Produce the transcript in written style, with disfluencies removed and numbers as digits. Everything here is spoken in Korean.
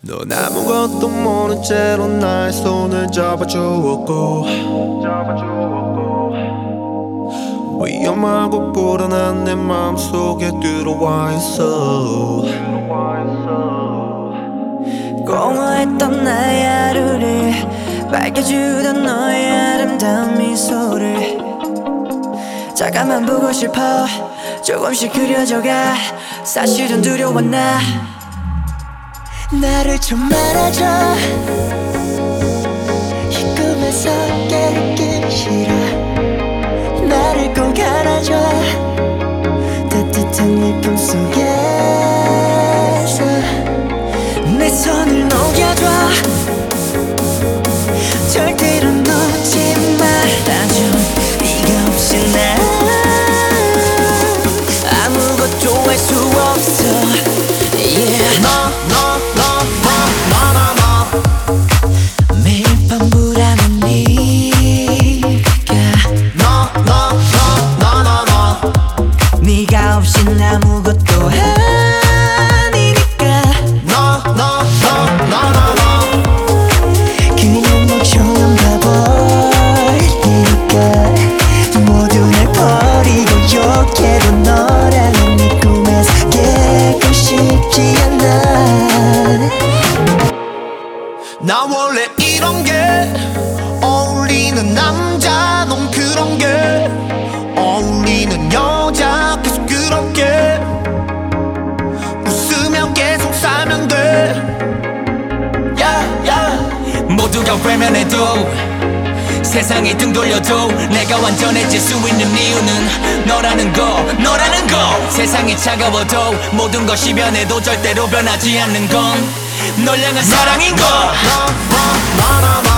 넌 아무것도 모른 채로 나의 손을 잡아주었고 위험하고 불안한 내 마음속에 들어와 있어. 공허했던 나의 하루를 밝혀주던 너의 아름다운 미소를 잠깐만 보고 싶어. 조금씩 그려져가. 사실은 두려워 나를 좀 알아줘. 이 꿈에서 깨닫기 싫어. 나를 꼭 안아줘. 따뜻한 네 품속에서 내 손을 녹여줘. 절대로 놓지 말아줘. 네가 없이 난 아무것도 할 수 없어. Yeah. 매일 밤 불안한 네가 없인 아무것도 아니니까. 그냥 멍청한 바보니까. 모두 날 버리고 욕해도 너라는 네 꿈에서 깨고 싶지 않아. 나 원래 이런 게 어울리는 남자, 넌 그런 게 어울리는 여자. 계속 그렇게 웃으며 계속 살면 돼. 모두가 외면해도 세상이 등 돌려도 내가 완전해질 수 있는 이유는 너라는 거. 세상이 차가워도 모든 것이 변해도 절대로 변하지 않는 건 널 향한 사랑인 거.